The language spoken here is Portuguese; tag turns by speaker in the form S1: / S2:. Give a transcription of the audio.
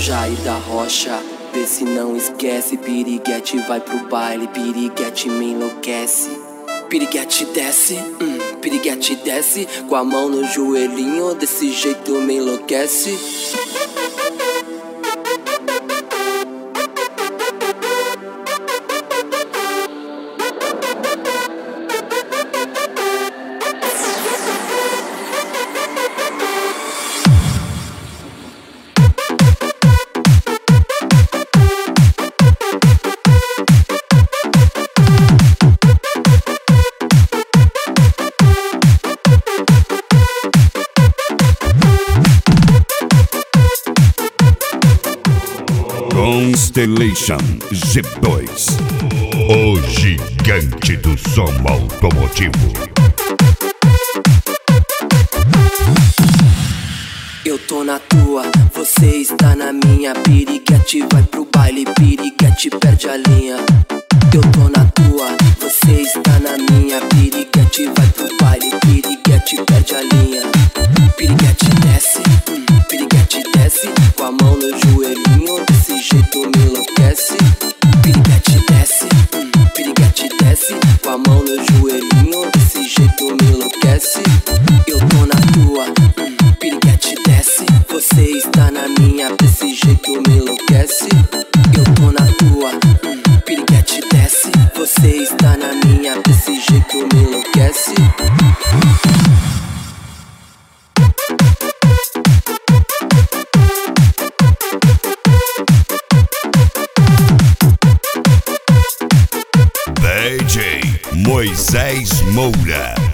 S1: Jair da Rocha, vê se não esquece. Piriguete vai pro baile, piriguete me enlouquece. Piriguete desce, piriguete desce, com a mão no joelhinho, desse jeito me enlouquece.
S2: Constellation G2, o gigante do som automotivo.
S1: Eu tô na tua, você está na minha. Piriguete vai pro baile, piriguete perde a linha. Eu tô na tua, você está na minha. Piriguete vai pro baile, piriguete perde a linha. Piriguete desce, com a mão no joelhinho, desse jeito me enlouquece. Piriguete desce, com a mão no joelhinho, desse jeito me enlouquece. Eu tô na tua, piriguete desce, você está na minha, desse jeito me enlouquece. Eu tô na tua, piriguete desce, você está na minha, desse jeito me enlouquece.
S2: DJ Moisés Moura.